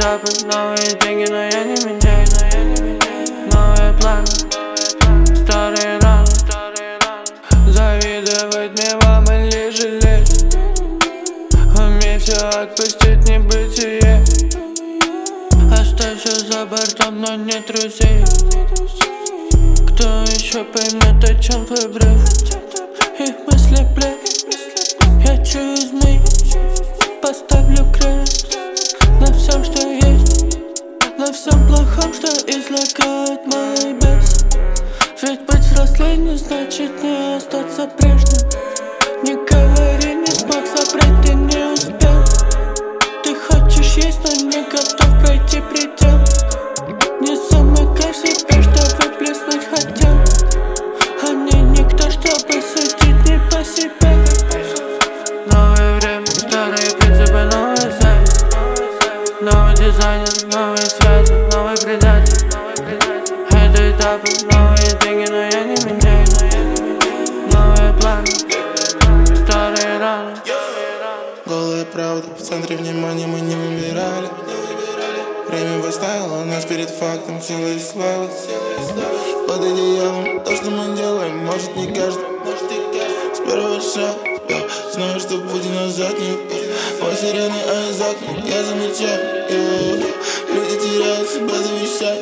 этапы, новые деньги, но я не меняю. Новые планы, старые раны. Завидовать мне вам или жалеть? Умей все отпустить, небытие. Оставь все за бортом, но не друзей. Кто еще поймет, о чем твой бред? Их мысли плеть. Я чую змей. Поставлю крест на всем, что есть, на всем плохом, что излагает мой бес. Ведь быть взрослым не значит не остаться прежним. Не говори, не смог собрать, ты не успел. Ты хочешь есть, но не готов пройти предел. Не замыкай себе, что выплеснуть хотел. А мне никто, чтобы судить не по себе. Новое время, старые принципы, новая зависть. Новый дизайнер, новые связи, новый предатель. Это этапы, новые деньги, но я не меняю. Новые планы, старые раны. Голая правда, в центре внимания мы не выбирали. Время поставило нас перед фактом, сила и слава. Под одеялом то, что мы делаем, может не каждый. С первого шага я знаю, что пути назад нет. Мой сирены, а из окна я замечаю. Люди теряют себя, завещают.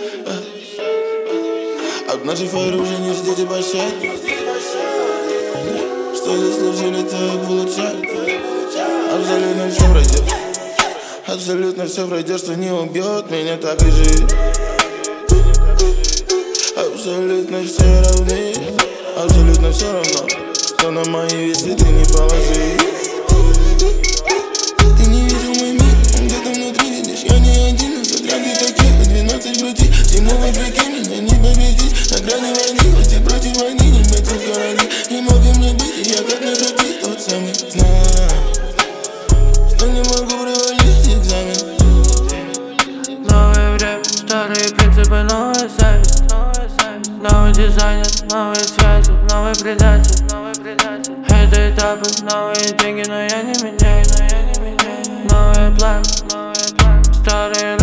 Обнажив оружие, не ждите пощады. Что заслужили, то и получают. Абсолютно все пройдет. Абсолютно все пройдет, что не убьет меня, так и живет. Абсолютно все равны. Абсолютно все равно, что на мои вещи ты не положи. Ты не видел мой мир, он где-то внутри, видишь, я не один. Нас отряды таких, 12 в груди. Всему вопреки меня не победить. На грани войны, хоть и против войны, не метил в короли. Не мог и мне быть, и я как на груди тот самый. Знаю, что не могу провалить экзамен. Новое время, старые принципы, новая зависть. Новый дизайнер, новые связи, новый предатель. Это этапы, новые деньги, но я не меняю. Новые планы, старые